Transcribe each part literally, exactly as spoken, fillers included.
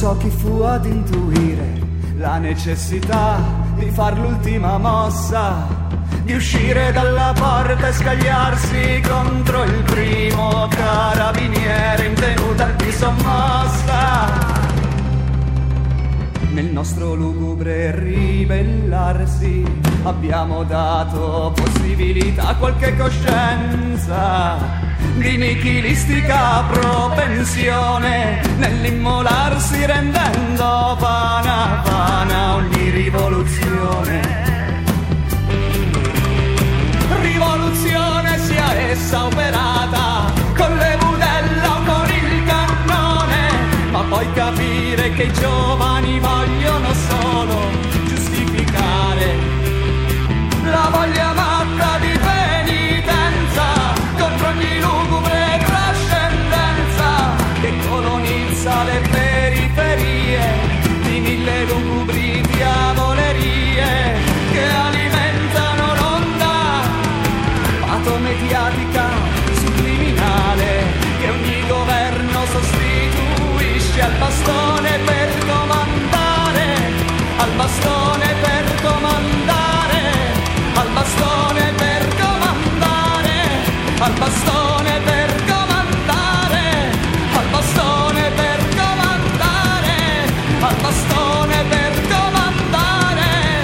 so chi fu ad intuire la necessità di far l'ultima mossa, di uscire dalla porta e scagliarsi contro il primo carabiniere in tenuta di sommossa. Nel nostro lugubre ribellarsi abbiamo dato possibilità a qualche coscienza di nichilistica propensione nell'immolarsi, rendendo vana, vana ogni rivoluzione. Rivoluzione sia essa operata con le budella o con il cannone, ma poi capire che i giovani vogliono solo giustificare la voglia matta di penitenza contro ogni lugubre trascendenza che colonizza le periferie di mille lugubri diavolerie che alimentano l'onda patomediatica subliminale che ogni governo sostituisce al bastone per comandare, al bastone per comandare, al bastone per comandare, al bastone per comandare, al bastone per comandare, al bastone per comandare.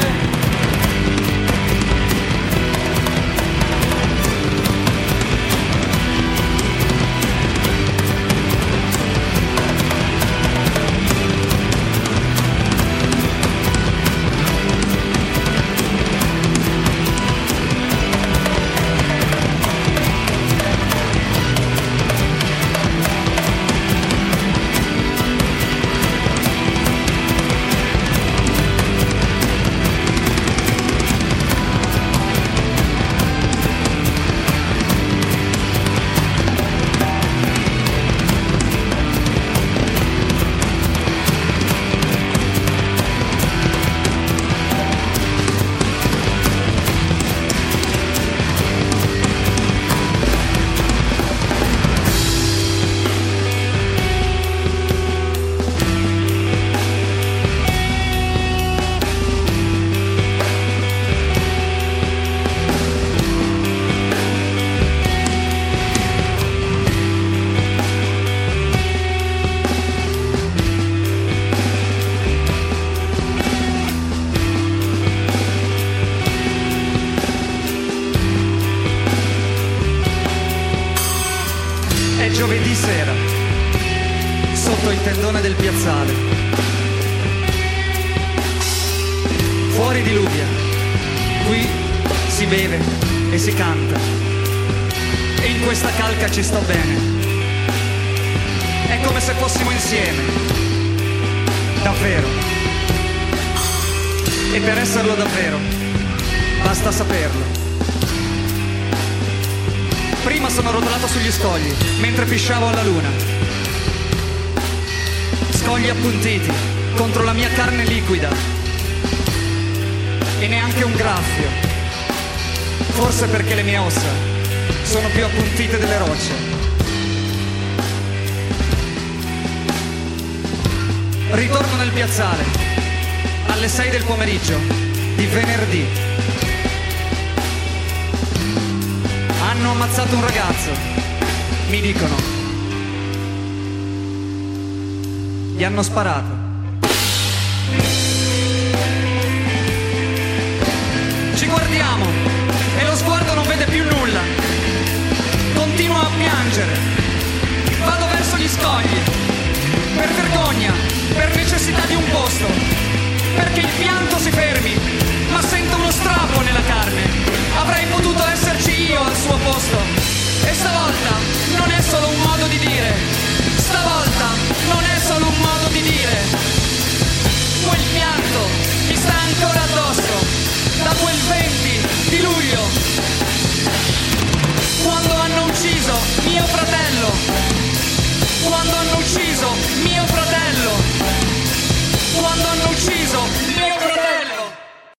Giovedì sera, sotto il tendone del piazzale, fuori diluvia, qui si beve e si canta, e in questa calca ci sto bene, è come se fossimo insieme, davvero, e per esserlo davvero, basta saperlo. Prima sono rotolato sugli scogli, mentre pisciavo alla luna. Scogli appuntiti contro la mia carne liquida. E neanche un graffio. Forse perché le mie ossa sono più appuntite delle rocce. Ritorno nel piazzale, alle sei del pomeriggio, di venerdì. Hanno ammazzato un ragazzo, mi dicono. Gli hanno sparato. Ci guardiamo e lo sguardo non vede più nulla. Continuo a piangere. Vado verso gli scogli. Per vergogna, per necessità di un posto. Perché il pianto si fermi, ma sento uno strappo nella carne. Avrei potuto esserci io al suo posto. E stavolta non è solo un modo di dire. Stavolta non è solo un modo di dire. Quel pianto mi sta ancora addosso da quel venti di luglio, quando hanno ucciso mio fratello. Quando hanno ucciso mio fratello. Quando hanno ucciso mio fratello.